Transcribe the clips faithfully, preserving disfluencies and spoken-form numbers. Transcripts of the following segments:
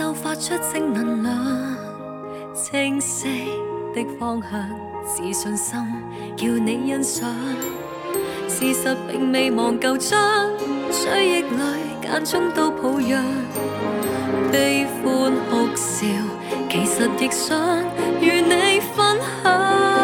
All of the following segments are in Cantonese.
鬥發出正能量，清晰的方向是信心，叫你欣賞。事實並未忘舊章，追憶裏間中都抱恙，悲歡哭笑，其實亦想與你分享。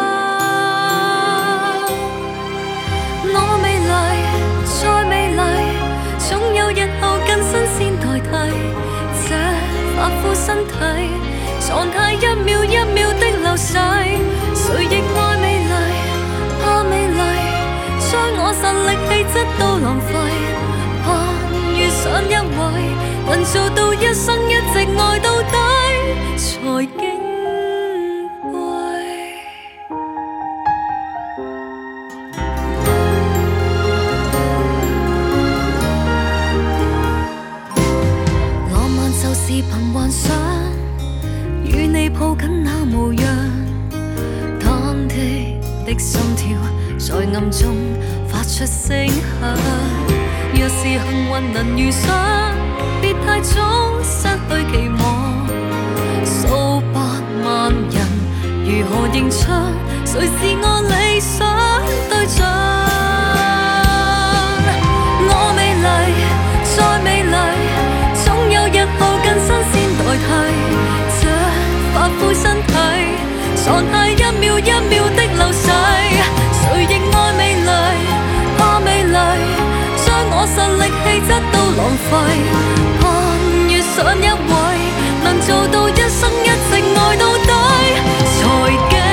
我美麗，再美麗，總有日後更新鮮代替。這髮膚身體狀態一秒一秒的流逝，誰亦愛美麗，怕美麗。將我實力氣質都浪費，盼遇上一位能做到一生一直愛到底才矜貴。浪漫就是憑幻想，與你抱緊那模樣，忐忑的心跳在暗中發出聲響。若是幸運能遇上，別太早失去期望。數百萬人如何認出誰是我理想對象？我美麗，再美麗，總有日後更新鮮代替。這髮膚身體狀態一秒一秒的流逝，誰亦愛美麗，怕美麗，將我實力氣質都浪費，盼遇上一位能做到一生一直愛到底才矜貴。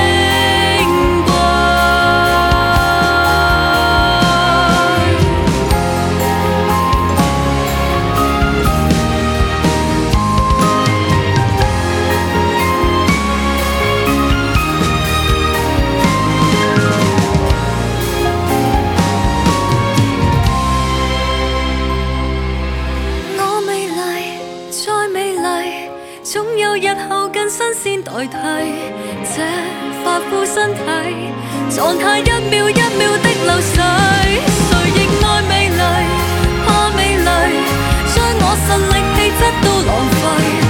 總有日後更新鮮代替。這髮膚身體狀態一秒一秒的流逝，誰亦愛美麗，怕美麗，將我實力氣質都浪費。